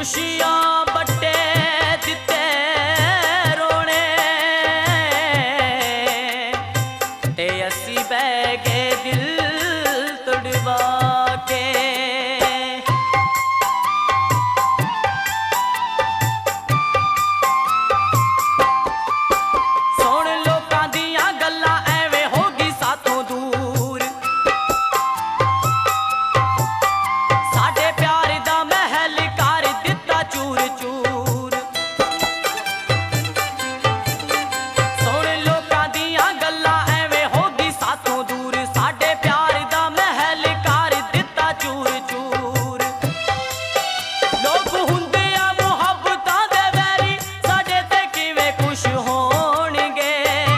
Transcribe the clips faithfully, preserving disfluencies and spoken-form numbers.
खुशियां बट्टे दिते रोने ते असी बह गए दिल तुड़वा के। सुन लोकां दियां गल्लां एवें होगी साथों दूर, साडे प्यार दा महल कर दिता चूर चूर। सुन लोकां दियां गल्लां एवें होगी साथों दूर, साडे प्यार दा महल कर दिता चूर चूर। लोग हुंदे आ मुहब्बतां दे वैरी, साडे ते किवें खुश होणगे।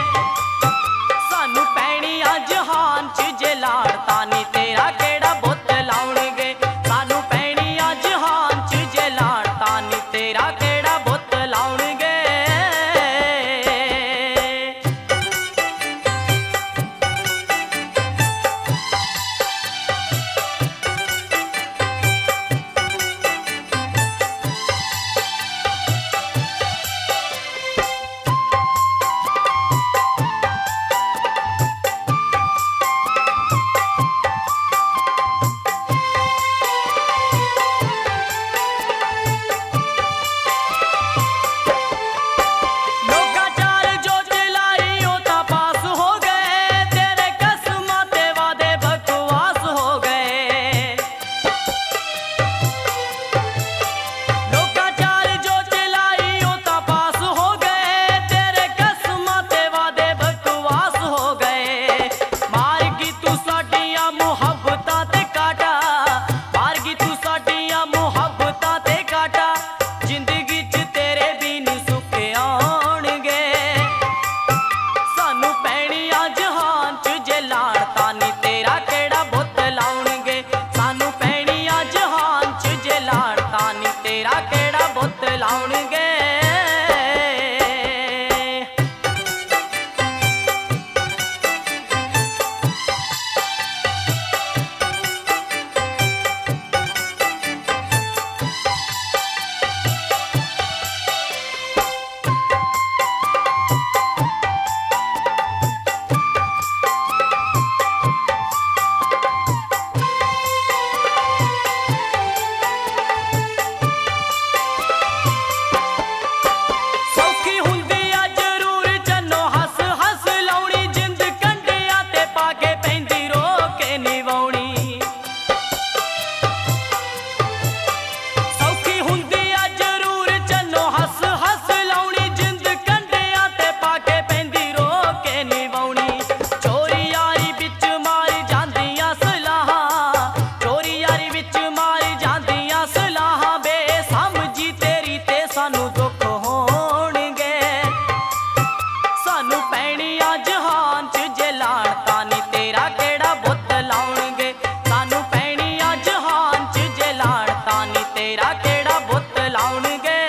सानू पैणी आ जहान च जे लाड़ता नी तेरा केड़ा बुत लाउणगे। सानू पैणी आ जहान च जे लाड़ता नी तेरा केड़ा बुत लाउणगे। लोका चाल जो चलाई ओ ता पास हो गए, तेरे कसमां ते वादे बकवास हो गए। लोका चाल जो चलाई ओ ता पास हो गए, तेरे कसमां ते वादे बकवास हो गए। मार गई तू साडियां मुहब्बतां ते काटा, मार गई तू साडियां मुहब्बतां ते काटा। जिंदगी च तेरे भी नी सुख आउणगे। सानू पैणी आ जहान च जे लाड़ता नी तेरा केड़ा बुत लाउणगे। सानू पैणी आ जहान च जे लाड़ता नी तेरा केड़ा बुत लाउणगे। सौखी हुंदी आ जरूर जन्नो हस हस लाउणी, जिंद कंढियां ते पाके पैंदी रो के निवाउणी। सौखी हुंदी आ जरूर जन्नो हस हस लाउणी, जिंद कंढियां ते पाके पैंदी रो के निवाउणी। चोरी यारी बिच मार जांदियां सलाहां, चोरी यारी बिच मार जांदियां सलाहां। बेसमझी तेरी ते सानू दुख होणगे। सानू पैणी आ जहान च जे लाड़ता नी तेरा केड़ा बुत लाउणगे। सानू पैणी आ जहान च जे लाड़ता नी तेरा केड़ा बुत लाउणगे।